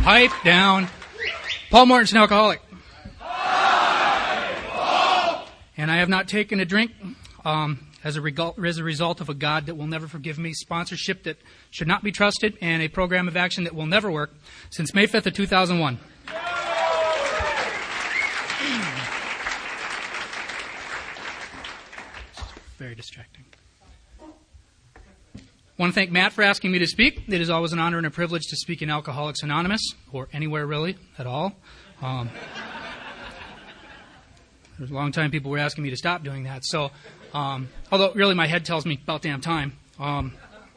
Pipe down. Paul Morton's an alcoholic. And I have not taken a drink as a result of a God that will never forgive me, sponsorship that should not be trusted, and a program of action that will never work since May 5th of 2001. Very distracting. I want to thank Matt for asking me to speak. It is always an honor and a privilege to speak in Alcoholics Anonymous, or anywhere really, at all. There was a long time people were asking me to stop doing that. So, although really my head tells me about damn time. I'm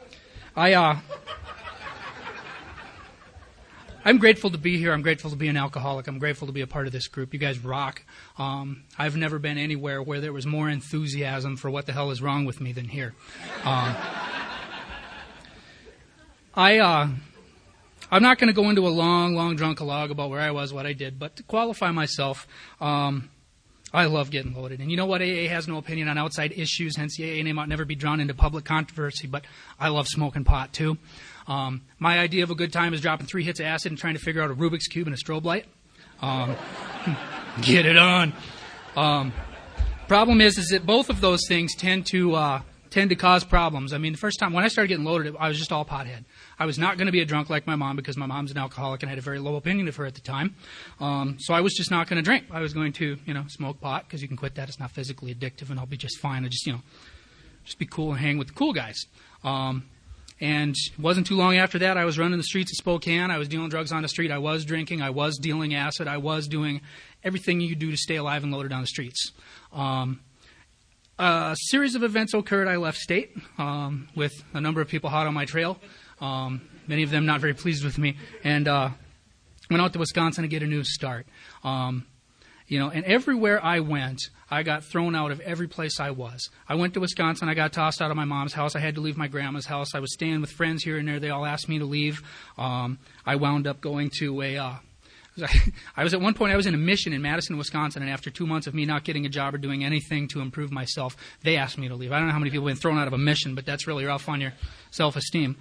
grateful to be here. I'm grateful to be an alcoholic. I'm grateful to be a part of this group. You guys rock. I've never been anywhere where there was more enthusiasm for what the hell is wrong with me than here. I'm not going to go into a long drunk-a-log about where I was, what I did, but to qualify myself, I love getting loaded. And you know what? AA has no opinion on outside issues, hence the AA name ought never be drawn into public controversy, but I love smoking pot, too. My idea of a good time is dropping 3 hits of acid and trying to figure out a Rubik's Cube and a strobe light. Get it on. Problem is that both of those things tend to cause problems. I mean, the first time, when I started getting loaded, I was just all pothead. I was not going to be a drunk like my mom because my mom's an alcoholic and I had a very low opinion of her at the time. So I was just not going to drink. I was going to, smoke pot because you can quit that. It's not physically addictive and I'll be just fine. I just be cool and hang with the cool guys. And it wasn't too long after that, I was running the streets of Spokane. I was dealing drugs on the street. I was drinking. I was dealing acid. I was doing everything you do to stay alive and loaded on the streets. A series of events occurred. I left state with a number of people hot on my trail, many of them not very pleased with me, and went out to Wisconsin to get a new start. And everywhere I went, I got thrown out of every place I was. I went to Wisconsin. I got tossed out of my mom's house. I had to leave my grandma's house. I was staying with friends here and there. They all asked me to leave. I wound up going to I was at one point, I was in a mission in Madison, Wisconsin, and after 2 months of me not getting a job or doing anything to improve myself, they asked me to leave. I don't know how many people have been thrown out of a mission, but that's really rough on your self-esteem.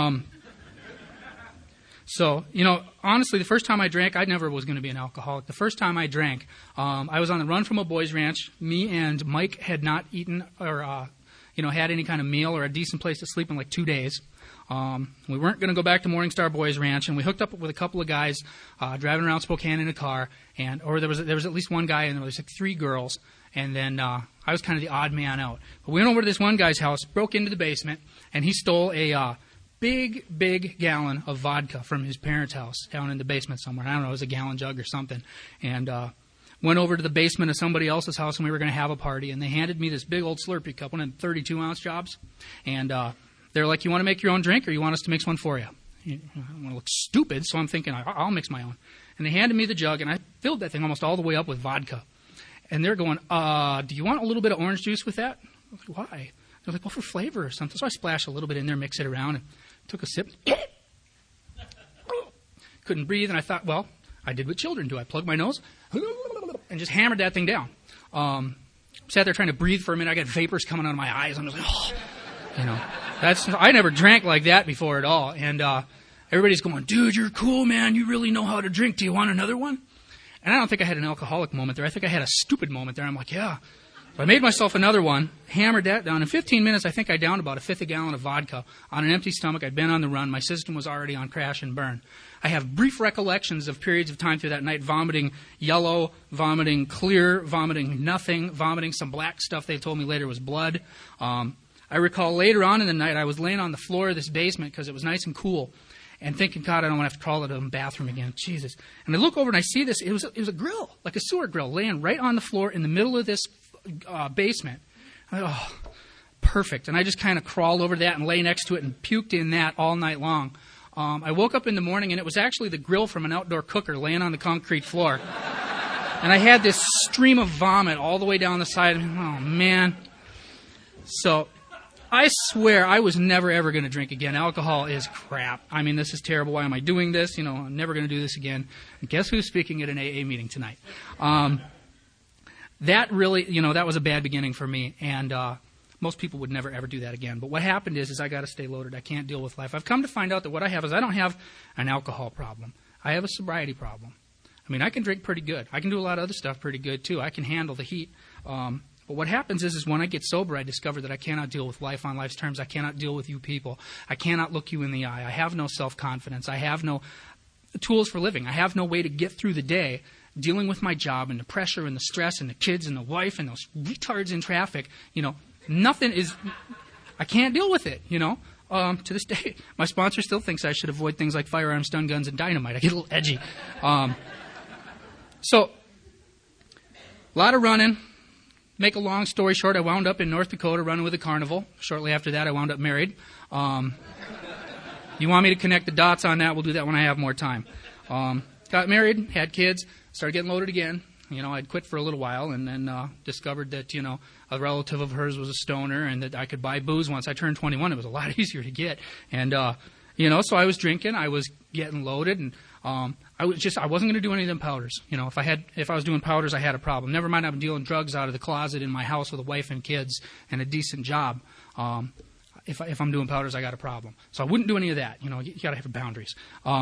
So, honestly, the first time I drank, I never was going to be an alcoholic. The first time I drank, I was on the run from a boys' ranch. Me and Mike had not eaten or, had any kind of meal or a decent place to sleep in like 2 days. We weren't going to go back to Morningstar Boys Ranch, and we hooked up with a couple of guys driving around Spokane in a car, or there was at least one guy, and there was like 3 girls, and then I was kind of the odd man out. But we went over to this one guy's house, broke into the basement, and he stole a big gallon of vodka from his parents' house down in the basement somewhere. I don't know, it was a gallon jug or something, and went over to the basement of somebody else's house, and we were going to have a party, and they handed me this big old Slurpee cup, one of the 32-ounce jobs, and they're like, you want to make your own drink or you want us to mix one for you? I don't want to look stupid, so I'm thinking, I'll mix my own. And they handed me the jug, and I filled that thing almost all the way up with vodka. And they're going, do you want a little bit of orange juice with that? I was like, why? They're like, well, for flavor or something. So I splashed a little bit in there, mixed it around, and took a sip. Couldn't breathe, and I thought, well, I did what children do. I plugged my nose and just hammered that thing down. Sat there trying to breathe for a minute. I got vapors coming out of my eyes. I'm just like, I never drank like that before at all. And everybody's going, dude, you're cool, man. You really know how to drink. Do you want another one? And I don't think I had an alcoholic moment there. I think I had a stupid moment there. I'm like, yeah. So I made myself another one, hammered that down. In 15 minutes, I think I downed about 1/5 a gallon of vodka on an empty stomach. I'd been on the run. My system was already on crash and burn. I have brief recollections of periods of time through that night, vomiting yellow, vomiting clear, vomiting nothing, vomiting some black stuff they told me later was blood. I recall later on in the night, I was laying on the floor of this basement because it was nice and cool, and thinking, God, I don't want to have to crawl into the bathroom again. Jesus. And I look over and I see this. It was a grill, like a sewer grill, laying right on the floor in the middle of this basement. I thought, oh, perfect. And I just kind of crawled over that and lay next to it and puked in that all night long. I woke up in the morning, and it was actually the grill from an outdoor cooker laying on the concrete floor. And I had this stream of vomit all the way down the side of me. Oh, man. So I swear I was never, ever going to drink again. Alcohol is crap. I mean, this is terrible. Why am I doing this? I'm never going to do this again. And guess who's speaking at an AA meeting tonight? That really, that was a bad beginning for me. And most people would never, ever do that again. But what happened is I got to stay loaded. I can't deal with life. I've come to find out that what I have is I don't have an alcohol problem. I have a sobriety problem. I mean, I can drink pretty good. I can do a lot of other stuff pretty good, too. I can handle the heat. But what happens is when I get sober, I discover that I cannot deal with life on life's terms. I cannot deal with you people. I cannot look you in the eye. I have no self-confidence. I have no tools for living. I have no way to get through the day dealing with my job and the pressure and the stress and the kids and the wife and those retards in traffic. Nothing is... I can't deal with it, To this day, my sponsor still thinks I should avoid things like firearms, stun guns, and dynamite. I get a little edgy. So, a lot of running. Make a long story short, I wound up in North Dakota running with a carnival. Shortly after that, I wound up married. You want me to connect the dots on that? We'll do that when I have more time. Got married, had kids, started getting loaded again. I'd quit for a little while and then discovered that, a relative of hers was a stoner and that I could buy booze once I turned 21. It was a lot easier to get. And, so I was drinking, I was getting loaded, and I wasn't going to do any of them powders. If I was doing powders, I had a problem. Never mind, I'm dealing drugs out of the closet in my house with a wife and kids and a decent job. If I'm doing powders, I got a problem. So I wouldn't do any of that. You got to have boundaries.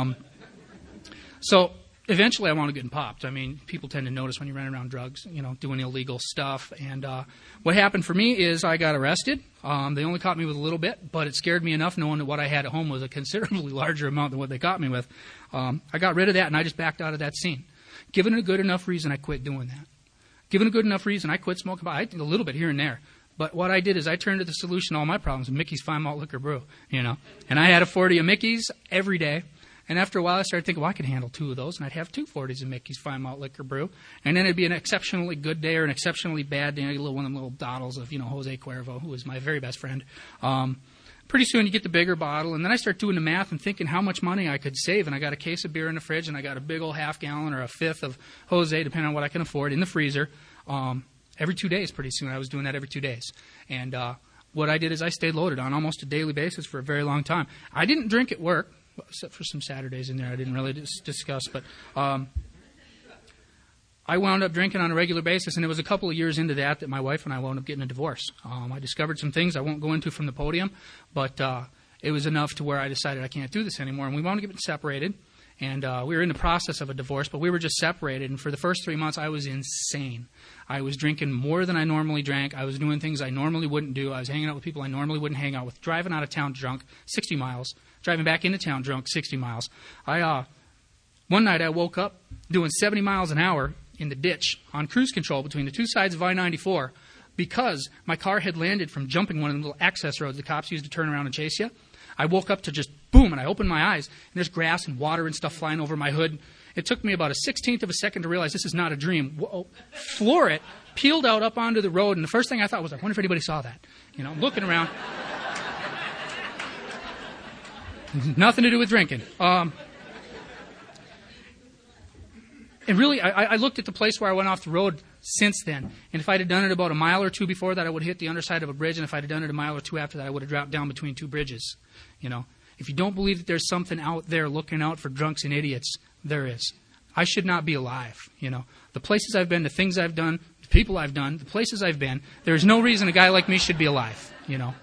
So eventually I wound up getting popped. I mean, people tend to notice when you run around drugs, doing illegal stuff. And what happened for me is I got arrested. They only caught me with a little bit, but it scared me enough knowing that what I had at home was a considerably larger amount than what they caught me with. I got rid of that, and I just backed out of that scene. Given a good enough reason, I quit doing that. Given a good enough reason, I quit smoking pot. I did a little bit here and there. But what I did is I turned to the solution to all my problems, Mickey's Fine Malt Liquor Brew, And I had a 40 of Mickey's every day. And after a while, I started thinking, well, I could handle 2 of those, and I'd have 2 40s of Mickey's Fine Malt Liquor Brew. And then it'd be an exceptionally good day or an exceptionally bad day. I'd get one of them little bottles of, Jose Cuervo, who was my very best friend. Pretty soon you get the bigger bottle, and then I start doing the math and thinking how much money I could save. And I got a case of beer in the fridge, and I got a big old half-gallon or a fifth of Jose, depending on what I can afford, in the freezer. Every 2 days, pretty soon. I was doing that every 2 days. And what I did is I stayed loaded on almost a daily basis for a very long time. I didn't drink at work, except for some Saturdays in there I didn't really discuss. But I wound up drinking on a regular basis, and it was a couple of years into that my wife and I wound up getting a divorce. I discovered some things I won't go into from the podium, but it was enough to where I decided I can't do this anymore. And we wound up getting separated. And we were in the process of a divorce, but we were just separated. And for the first 3 months, I was insane. I was drinking more than I normally drank. I was doing things I normally wouldn't do. I was hanging out with people I normally wouldn't hang out with. Driving out of town drunk, 60 miles. Driving back into town drunk, 60 miles. One night I woke up doing 70 miles an hour in the ditch on cruise control between the two sides of I-94 because my car had landed from jumping one of the little access roads the cops used to turn around and chase you. I woke up to just boom, and I opened my eyes, and there's grass and water and stuff flying over my hood. It took me about a 16th of a second to realize this is not a dream. Whoa, floor it, peeled out up onto the road, and the first thing I thought was, I wonder if anybody saw that. Looking around. Nothing to do with drinking. And really, I looked at the place where I went off the road since then. And if I'd have done it about a mile or two before that, I would have hit the underside of a bridge. And if I'd have done it a mile or two after that, I would have dropped down between 2 bridges. If you don't believe that there's something out there looking out for drunks and idiots, there is. I should not be alive. The places I've been, the things I've done, the people I've done, the places I've been, there's no reason a guy like me should be alive. And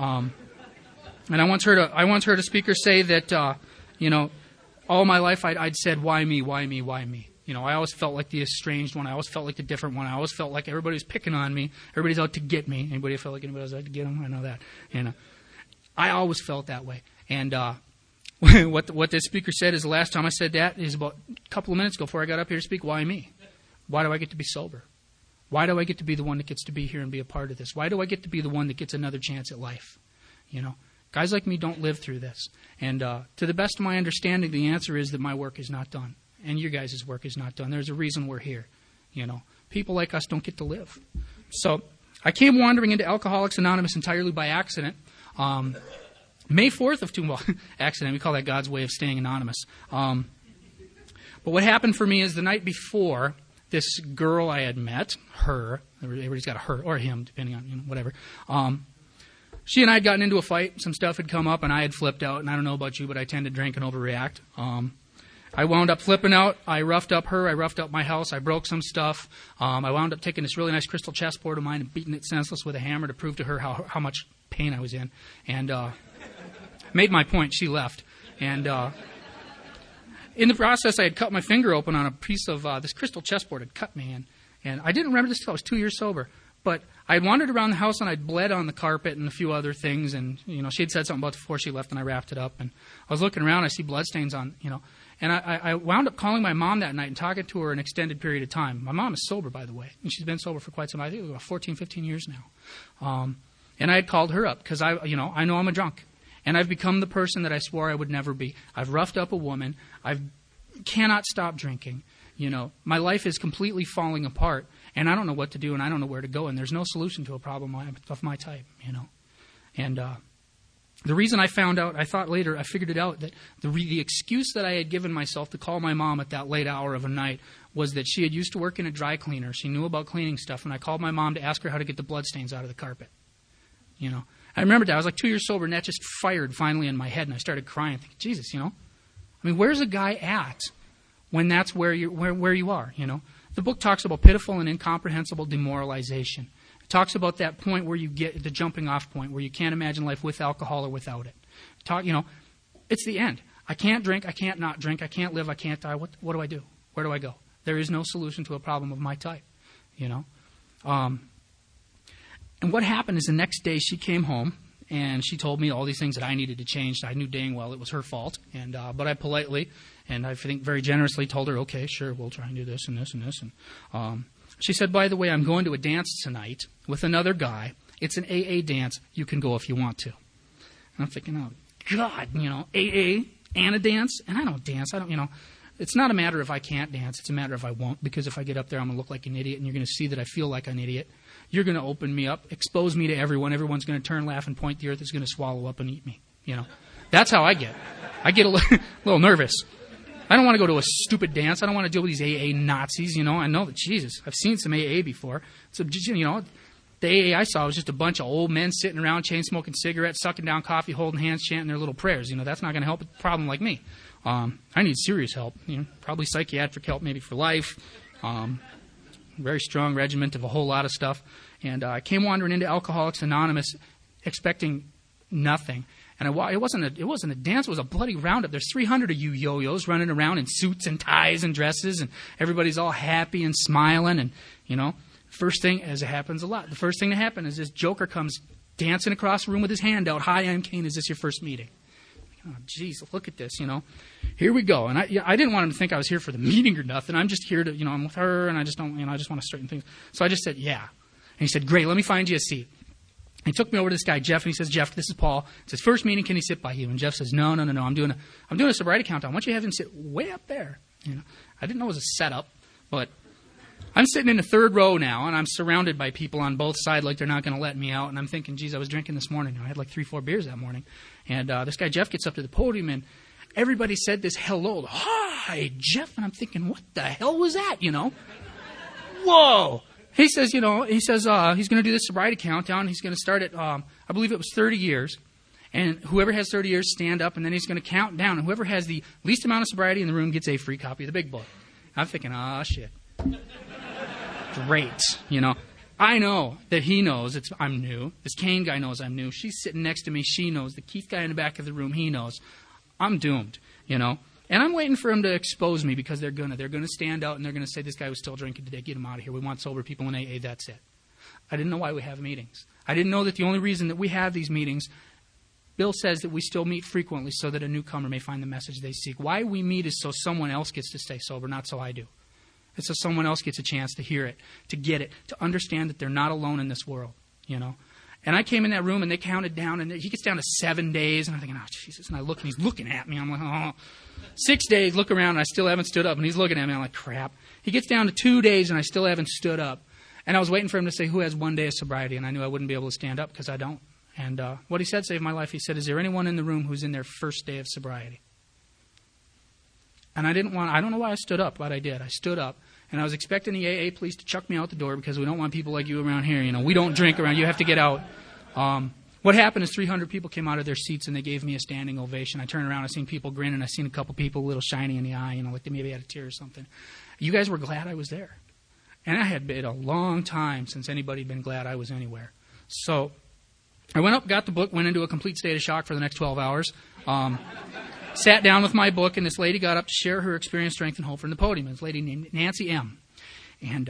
I once heard a speaker say that, all my life I'd said, why me, why me, why me? I always felt like the estranged one. I always felt like the different one. I always felt like everybody's picking on me. Everybody's out to get me. Anybody feel like anybody's out to get them? I know that. I always felt that way. And what this speaker said is the last time I said that is about a couple of minutes ago before I got up here to speak. Why me? Why do I get to be sober? Why do I get to be the one that gets to be here and be a part of this? Why do I get to be the one that gets another chance at life? Guys like me don't live through this. And to the best of my understanding, the answer is that my work is not done. And your guys' work is not done. There's a reason we're here. People like us don't get to live. So I came wandering into Alcoholics Anonymous entirely by accident. May 4th of accident. We call that God's way of staying anonymous. But what happened for me is the night before, this girl I had met, her, everybody's got a her or him, depending on whatever. She and I had gotten into a fight. Some stuff had come up, and I had flipped out. And I don't know about you, but I tend to drink and overreact. I wound up flipping out. I roughed up her. I roughed up my house. I broke some stuff. I wound up taking this really nice crystal chessboard of mine and beating it senseless with a hammer to prove to her how much pain I was in. And made my point. She left. And in the process, I had cut my finger open on a piece of this crystal chessboard had cut me. And I didn't remember this until I was 2 years sober. But I had wandered around the house and I'd bled on the carpet and a few other things. And, she had said something about it before she left and I wrapped it up. And I was looking around, I see bloodstains on, And I wound up calling my mom that night and talking to her an extended period of time. My mom is sober, by the way. And she's been sober for quite some time. I think it was about 14, 15 years now. And I had called her up because I know I'm a drunk. And I've become the person that I swore I would never be. I've roughed up a woman. I cannot stop drinking. My life is completely falling apart. And I don't know what to do, and I don't know where to go, and there's no solution to a problem of my type, And the reason I found out, I thought later, I figured it out, that the excuse that I had given myself to call my mom at that late hour of a night was that she had used to work in a dry cleaner. She knew about cleaning stuff, and I called my mom to ask her how to get the bloodstains out of the carpet. I remember that. I was like 2 years sober, and that just fired finally in my head, and I started crying, thinking, Jesus, where's a guy at when that's where you are, The book talks about pitiful and incomprehensible demoralization. It talks about that point where you get the jumping off point, where you can't imagine life with alcohol or without it. It's the end. I can't drink. I can't not drink. I can't live. I can't die. What do I do? Where do I go? There is no solution to a problem of my type, And what happened is the next day she came home and she told me all these things that I needed to change. I knew dang well it was her fault, but I politely and I think very generously told her, okay, sure, we'll try and do this and this and this. And she said, by the way, I'm going to a dance tonight with another guy. It's an AA dance. You can go if you want to. And I'm thinking, oh, God, AA and a dance? And I don't dance. It's not a matter of I can't dance. It's a matter of I won't, because if I get up there, I'm going to look like an idiot, and you're going to see that I feel like an idiot. You're going to open me up, expose me to everyone. Everyone's going to turn, laugh, and point. The earth is going to swallow up and eat me. That's how I get. I get a little nervous. I don't want to go to a stupid dance. I don't want to deal with these AA Nazis. I know that, Jesus, I've seen some AA before. So, the AA I saw was just a bunch of old men sitting around, chain-smoking cigarettes, sucking down coffee, holding hands, chanting their little prayers. That's not going to help a problem like me. I need serious help. Probably psychiatric help, maybe for life. Very strong regiment of a whole lot of stuff. And I came wandering into Alcoholics Anonymous expecting nothing. And it wasn't a dance. It was a bloody roundup. There's 300 of you yo-yos running around in suits and ties and dresses, and everybody's all happy and smiling. And, first thing, as it happens a lot, the first thing to happen is this joker comes dancing across the room with his hand out. Hi, I'm Kane. Is this your first meeting? Oh, geez, look at this, Here we go. And I didn't want him to think I was here for the meeting or nothing. I'm just here to, I'm with her, and I just don't, I just want to straighten things. So I just said, yeah. And he said, great, let me find you a seat. He took me over to this guy, Jeff, and he says, Jeff, this is Paul. It's his first meeting. Can he sit by you? And Jeff says, no. I'm doing a sobriety countdown. Why don't you have him sit way up there? I didn't know it was a setup, but I'm sitting in the third row now, and I'm surrounded by people on both sides like they're not going to let me out. And I'm thinking, geez, I was drinking this morning. I had like 3-4 beers that morning. And this guy, Jeff, gets up to the podium, and everybody said this hello. Hi, Jeff. And I'm thinking, what the hell was that, Whoa. He says, he's going to do this sobriety countdown. He's going to start at, I believe it was 30 years. And whoever has 30 years, stand up, and then he's going to count down. And whoever has the least amount of sobriety in the room gets a free copy of the big book. I'm thinking, shit. Great, I know that he knows I'm new. This Kane guy knows I'm new. She's sitting next to me. She knows. The Keith guy in the back of the room, he knows. I'm doomed, And I'm waiting for him to expose me because they're gonna stand out and they're gonna say this guy was still drinking today. Get him out of here. We want sober people in AA. That's it. I didn't know why we have meetings. I didn't know that the only reason that we have these meetings, Bill says that we still meet frequently so that a newcomer may find the message they seek. Why we meet is so someone else gets to stay sober, not so I do. It's so someone else gets a chance to hear it, to get it, to understand that they're not alone in this world, And I came in that room and they counted down, and he gets down to 7 days, and I'm thinking, oh, Jesus. And I look, and he's looking at me. I'm like, oh. 6 days, look around, and I still haven't stood up, and he's looking at me. I'm like, crap. He gets down to 2 days, and I still haven't stood up. And I was waiting for him to say, who has 1 day of sobriety? And I knew I wouldn't be able to stand up because I don't. And what he said saved my life. He said, is there anyone in the room who's in their first day of sobriety? And I don't know why I stood up, but I did. I stood up. And I was expecting the AA police to chuck me out the door because we don't want people like you around here. We don't drink around. You have to get out. What happened is 300 people came out of their seats and they gave me a standing ovation. I turned around, I seen people grinning. I seen a couple people a little shiny in the eye, like they maybe had a tear or something. You guys were glad I was there. And I had been a long time since anybody had been glad I was anywhere. So I went up, got the book, went into a complete state of shock for the next 12 hours. sat down with my book, and this lady got up to share her experience, strength, and hope from the podium. This lady named Nancy M. And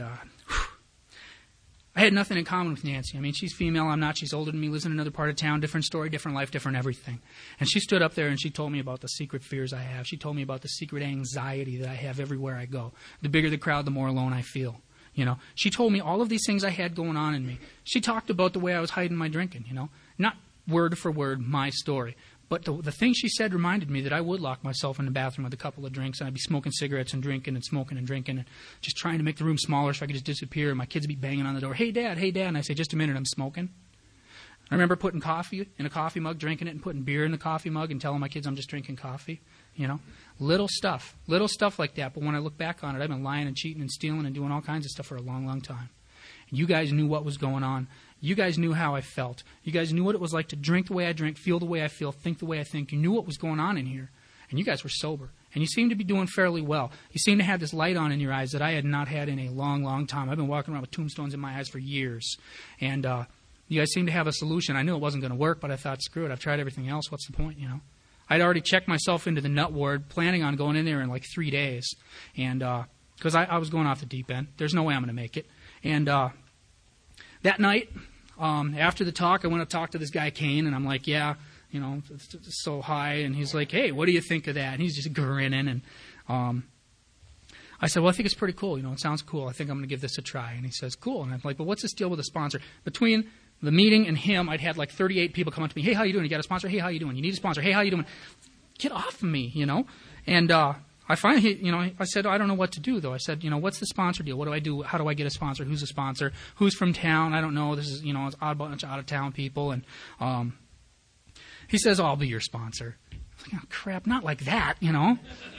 I had nothing in common with Nancy. I mean, she's female, I'm not. She's older than me, lives in another part of town, different story, different life, different everything. And she stood up there and she told me about the secret fears I have. She told me about the secret anxiety that I have everywhere I go. The bigger the crowd, the more alone I feel. You know, she told me all of these things I had going on in me. She talked about the way I was hiding my drinking, you know. Not word for word my story. But the thing she said reminded me that I would lock myself in the bathroom with a couple of drinks, and I'd be smoking cigarettes and drinking and smoking and drinking and just trying to make the room smaller so I could just disappear. And my kids would be banging on the door, hey, Dad. And I say, just a minute, I'm smoking. I remember putting coffee in a coffee mug, drinking it, and putting beer in the coffee mug and telling my kids I'm just drinking coffee. You know, little stuff like that. But when I look back on it, I've been lying and cheating and stealing and doing all kinds of stuff for a long, long time. And you guys knew what was going on. You guys knew how I felt. You guys knew what it was like to drink the way I drink, feel the way I feel, think the way I think. You knew what was going on in here. And you guys were sober. And you seemed to be doing fairly well. You seemed to have this light on in your eyes that I had not had in a long, long time. I've been walking around with tombstones in my eyes for years. And you guys seemed to have a solution. I knew it wasn't going to work, but I thought, screw it. I've tried everything else. What's the point, you know? I'd already checked myself into the nut ward, planning on going in there in like 3 days. And because I was going off the deep end. There's no way I'm going to make it. And that night, after the talk, I went to talk to this guy, Kane, and I'm like, yeah, you know, it's so high. And he's like, hey, what do you think of that? And he's just grinning. And I said, well, I think it's pretty cool. You know, it sounds cool. I think I'm going to give this a try. And he says, cool. And I'm like, but what's this deal with a sponsor? Between the meeting and him, I'd had like 38 people come up to me. Hey, how you doing? You got a sponsor? Hey, how you doing? You need a sponsor? Hey, how you doing? Get off of me, you know. And I finally, you know, I said, I don't know what to do, though. I said, you know, what's the sponsor deal? What do I do? How do I get a sponsor? Who's a sponsor? Who's from town? I don't know. This is, you know, it's a bunch of out-of-town people. And he says, I'll be your sponsor. I was like, oh, crap, not like that, you know.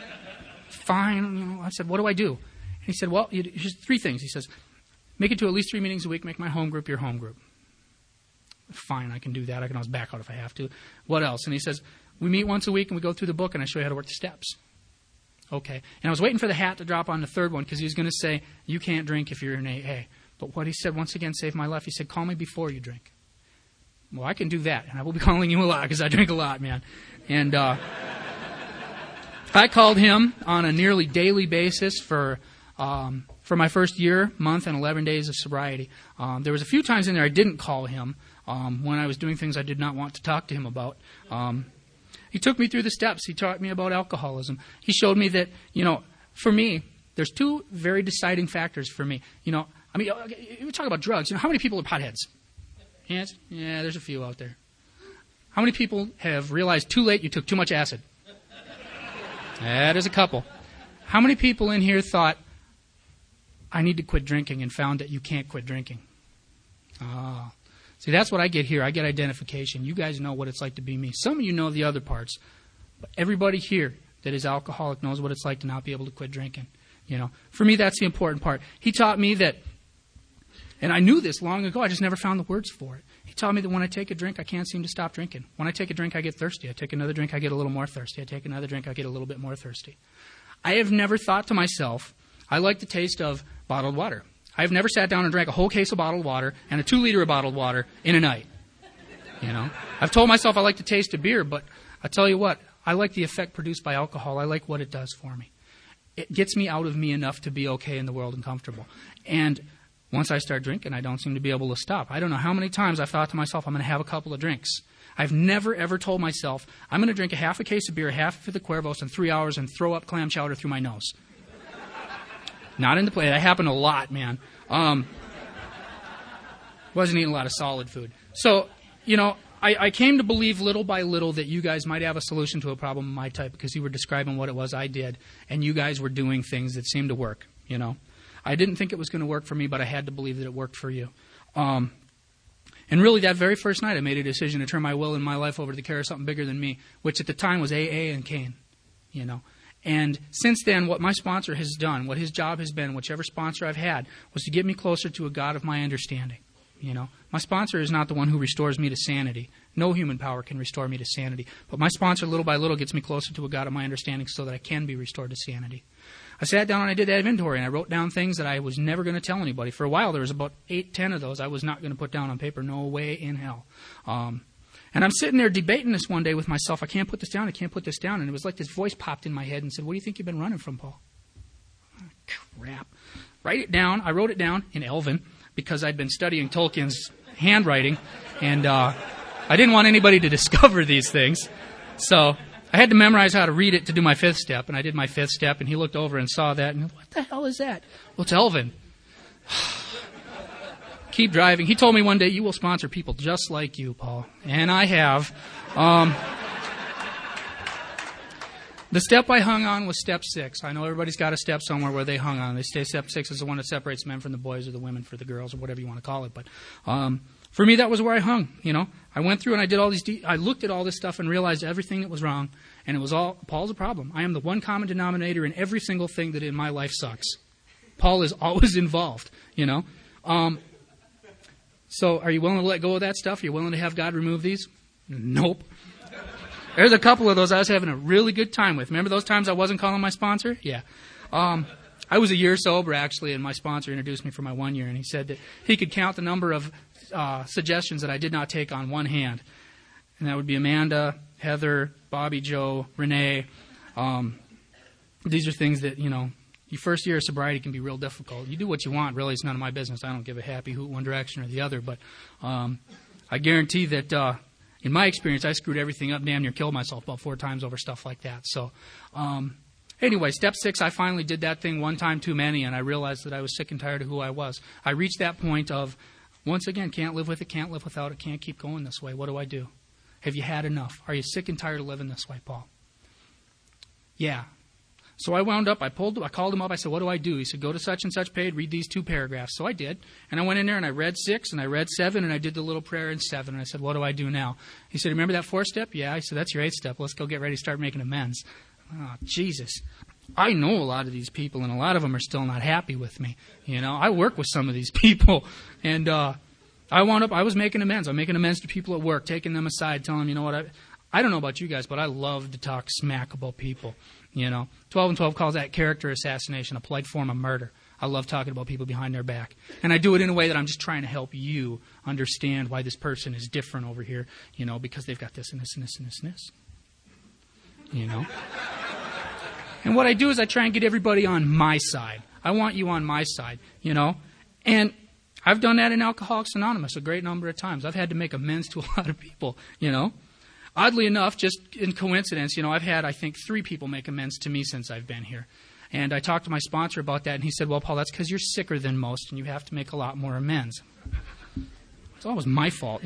Fine. You know, I said, what do I do? And he said, well, here's 3 things. He says, make it to at least 3 meetings a week. Make my home group your home group. Fine, I can do that. I can always back out if I have to. What else? And he says, we meet once a week and we go through the book and I show you how to work the steps. Okay. And I was waiting for the hat to drop on the 3rd one because he was going to say, you can't drink if you're in AA. But what he said, once again, saved my life. He said, call me before you drink. Well, I can do that. And I will be calling you a lot because I drink a lot, man. And I called him on a nearly daily basis for my first year, month, and 11 days of sobriety. There was a few times in there I didn't call him when I was doing things I did not want to talk to him about. He took me through the steps. He taught me about alcoholism. He showed me that, you know, for me, there's 2 very deciding factors for me. You know, I mean, you talk about drugs. You know, how many people are potheads? Yes? Yeah, there's a few out there. How many people have realized too late you took too much acid? There's a couple. How many people in here thought, I need to quit drinking, and found that you can't quit drinking? See, that's what I get here. I get identification. You guys know what it's like to be me. Some of you know the other parts. But everybody here that is alcoholic knows what it's like to not be able to quit drinking. You know, for me, that's the important part. He taught me that, and I knew this long ago, I just never found the words for it. He taught me that when I take a drink, I can't seem to stop drinking. When I take a drink, I get thirsty. I take another drink, I get a little more thirsty. I take another drink, I get a little bit more thirsty. I have never thought to myself, I like the taste of bottled water. I've never sat down and drank a whole case of bottled water and a 2-liter of bottled water in a night. You know, I've told myself I like the taste of beer, but I tell you what, I like the effect produced by alcohol. I like what it does for me. It gets me out of me enough to be okay in the world and comfortable. And once I start drinking, I don't seem to be able to stop. I don't know how many times I've thought to myself, I'm going to have a couple of drinks. I've never, ever told myself, I'm going to drink a half a case of beer, half of the Cuervos in 3 hours and throw up clam chowder through my nose. Not in the play. That happened a lot, man. Wasn't eating a lot of solid food. So, you know, I came to believe little by little that you guys might have a solution to a problem of my type because you were describing what it was I did, and you guys were doing things that seemed to work, you know. I didn't think it was going to work for me, but I had to believe that it worked for you. And really, that very first night, I made a decision to turn my will and my life over to the care of something bigger than me, which at the time was AA and Kane, you know. And since then, what my sponsor has done, what his job has been, whichever sponsor I've had, was to get me closer to a God of my understanding. You know, my sponsor is not the one who restores me to sanity. No human power can restore me to sanity. But my sponsor, little by little, gets me closer to a God of my understanding so that I can be restored to sanity. I sat down and I did that inventory, and I wrote down things that I was never going to tell anybody. For a while, there was about 8, 10 of those I was not going to put down on paper. No way in hell. And I'm sitting there debating this one day with myself. I can't put this down. I can't put this down. And it was like this voice popped in my head and said, what do you think you've been running from, Paul? Oh, crap. Write it down. I wrote it down in Elven because I'd been studying Tolkien's handwriting. And I didn't want anybody to discover these things. So I had to memorize how to read it to do my 5th step. And I did my 5th step. And he looked over and saw that. And what the hell is that? Well, it's Elven. Keep driving. He told me one day, you will sponsor people just like you, Paul. And I have. The step I hung on was step 6. I know everybody's got a step somewhere where they hung on. They say step 6 is the one that separates men from the boys or the women for the girls or whatever you want to call it. But for me, that was where I hung. I went through and I did all these. I looked at all this stuff and realized everything that was wrong. And it was all, Paul's a problem. I am the one common denominator in every single thing that in my life sucks. Paul is always involved, So are you willing to let go of that stuff? Are you willing to have God remove these? Nope. There's a couple of those I was having a really good time with. Remember those times I wasn't calling my sponsor? Yeah. I was a year sober, actually, and my sponsor introduced me for my 1 year, and he said that he could count the number of suggestions that I did not take on one hand. And that would be Amanda, Heather, Bobby, Joe, Renee. These are things that, your first year of sobriety can be real difficult. You do what you want. Really, it's none of my business. I don't give a happy hoot one direction or the other. But I guarantee that in my experience, I screwed everything up, damn near killed myself about 4 times over stuff like that. So anyway, step 6, I finally did that thing one time too many, and I realized that I was sick and tired of who I was. I reached that point of, once again, can't live with it, can't live without it, can't keep going this way. What do I do? Have you had enough? Are you sick and tired of living this way, Paul? Yeah. So I wound up, I called him up, I said, what do I do? He said, go to such and such page, read these 2 paragraphs. So I did. And I went in there and I read 6 and I read 7 and I did the little prayer in 7. And I said, what do I do now? He said, remember that 4th step? Yeah. I said, that's your 8th step. Let's go get ready to start making amends. Oh, Jesus. I know a lot of these people and a lot of them are still not happy with me. I work with some of these people. And I was making amends. I'm making amends to people at work, taking them aside, telling them, you know what, I don't know about you guys, but I love to talk smack about people. 12 and 12 calls that character assassination, a polite form of murder. I love talking about people behind their back. And I do it in a way that I'm just trying to help you understand why this person is different over here, because they've got this and this and this and this and this. And what I do is I try and get everybody on my side. I want you on my side, And I've done that in Alcoholics Anonymous a great number of times. I've had to make amends to a lot of people, Oddly enough, just in coincidence, I've had, I think, 3 people make amends to me since I've been here. And I talked to my sponsor about that, and he said, well, Paul, that's because you're sicker than most, and you have to make a lot more amends. It's always my fault,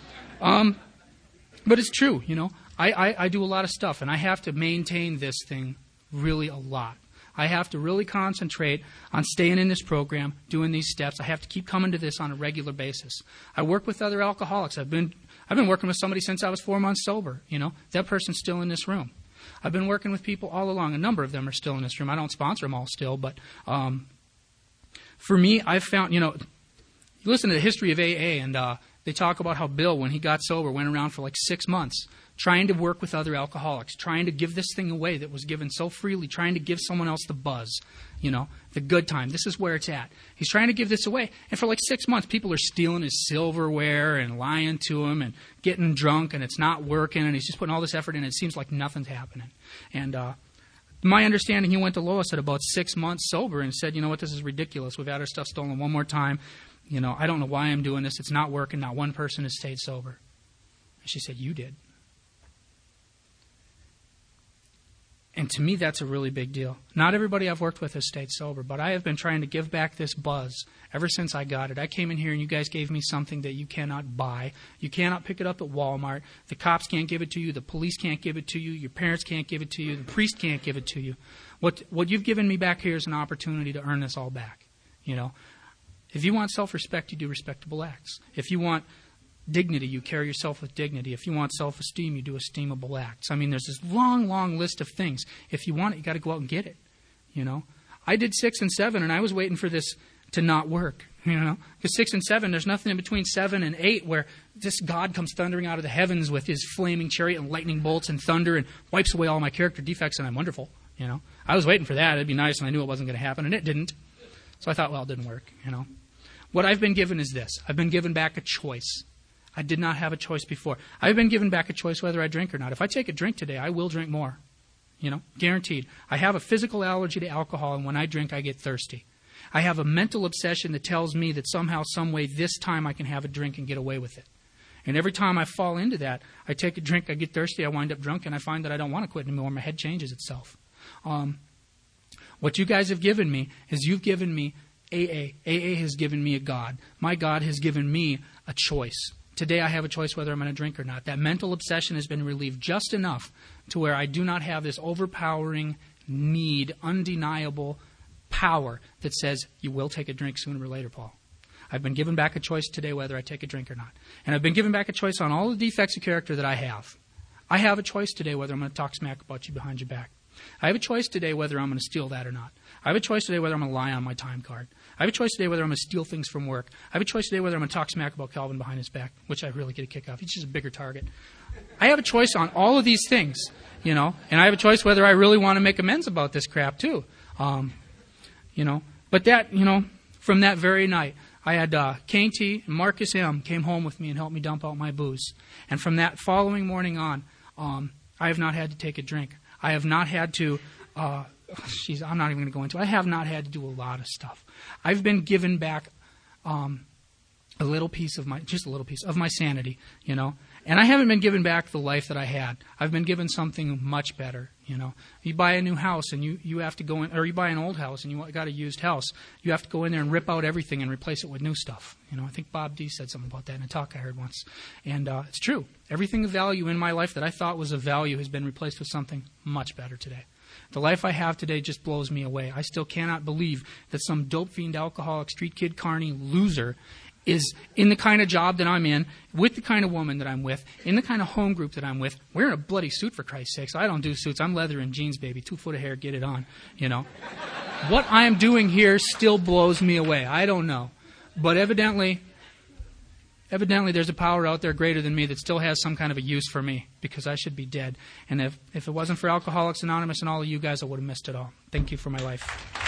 But it's true, I do a lot of stuff, and I have to maintain this thing really a lot. I have to really concentrate on staying in this program, doing these steps. I have to keep coming to this on a regular basis. I work with other alcoholics. I've been working with somebody since I was 4 months sober. That person's still in this room. I've been working with people all along. A number of them are still in this room. I don't sponsor them all still, but for me, I've found, you listen to the history of AA, and they talk about how Bill, when he got sober, went around for like 6 months trying to work with other alcoholics, trying to give this thing away that was given so freely, trying to give someone else the buzz, the good time. This is where it's at. He's trying to give this away. And for like 6 months, people are stealing his silverware and lying to him and getting drunk, and it's not working, and he's just putting all this effort in, and it seems like nothing's happening. And my understanding, he went to Lois at about 6 months sober and said, you know what, this is ridiculous. We've had our stuff stolen one more time. I don't know why I'm doing this. It's not working. Not one person has stayed sober. And she said, you did. And to me, that's a really big deal. Not everybody I've worked with has stayed sober, but I have been trying to give back this buzz ever since I got it. I came in here and you guys gave me something that you cannot buy. You cannot pick it up at Walmart. The cops can't give it to you. The police can't give it to you. Your parents can't give it to you. The priest can't give it to you. What you've given me back here is an opportunity to earn this all back. If you want self-respect, you do respectable acts. If you want dignity, you carry yourself with dignity. If you want self-esteem, you do esteemable acts. There's this long, long list of things. If you want it, you got to go out and get it. I did 6 and 7, and I was waiting for this to not work. Because 6 and 7, there's nothing in between 7 and 8 where this God comes thundering out of the heavens with his flaming chariot and lightning bolts and thunder and wipes away all my character defects, and I'm wonderful. I was waiting for that. It'd be nice, and I knew it wasn't going to happen, and it didn't. So I thought, well, it didn't work. What I've been given is this. I've been given back a choice. I did not have a choice before. I've been given back a choice whether I drink or not. If I take a drink today, I will drink more. Guaranteed. I have a physical allergy to alcohol, and when I drink, I get thirsty. I have a mental obsession that tells me that somehow, some way, this time I can have a drink and get away with it. And every time I fall into that, I take a drink, I get thirsty, I wind up drunk, and I find that I don't want to quit anymore. My head changes itself. What you guys have given me is you've given me AA. AA has given me a God. My God has given me a choice. Today I have a choice whether I'm going to drink or not. That mental obsession has been relieved just enough to where I do not have this overpowering need, undeniable power that says, you will take a drink sooner or later, Paul. I've been given back a choice today whether I take a drink or not. And I've been given back a choice on all the defects of character that I have. I have a choice today whether I'm going to talk smack about you behind your back. I have a choice today whether I'm going to steal that or not. I have a choice today whether I'm going to lie on my time card. I have a choice today whether I'm going to steal things from work. I have a choice today whether I'm going to talk smack about Calvin behind his back, which I really get a kick off. He's just a bigger target. I have a choice on all of these things, and I have a choice whether I really want to make amends about this crap too. But that, from that very night, I had Kane T and Marcus M. came home with me and helped me dump out my booze. And from that following morning on, I have not had to take a drink. I have not had to, I'm not even going to go into it. I have not had to do a lot of stuff. I've been given back a little piece of my sanity, And I haven't been given back the life that I had. I've been given something much better, You buy a new house and you have to go in, or you buy an old house and you got a used house. You have to go in there and rip out everything and replace it with new stuff. I think Bob D said something about that in a talk I heard once. And it's true. Everything of value in my life that I thought was of value has been replaced with something much better today. The life I have today just blows me away. I still cannot believe that some dope fiend, alcoholic, street kid, carny loser is in the kind of job that I'm in, with the kind of woman that I'm with, in the kind of home group that I'm with, wearing a bloody suit for Christ's sakes. I don't do suits. I'm leather and jeans, baby. 2 foot of hair, get it on, What I am doing here still blows me away. I don't know. But evidently there's a power out there greater than me that still has some kind of a use for me, because I should be dead. And if it wasn't for Alcoholics Anonymous and all of you guys, I would have missed it all. Thank you for my life.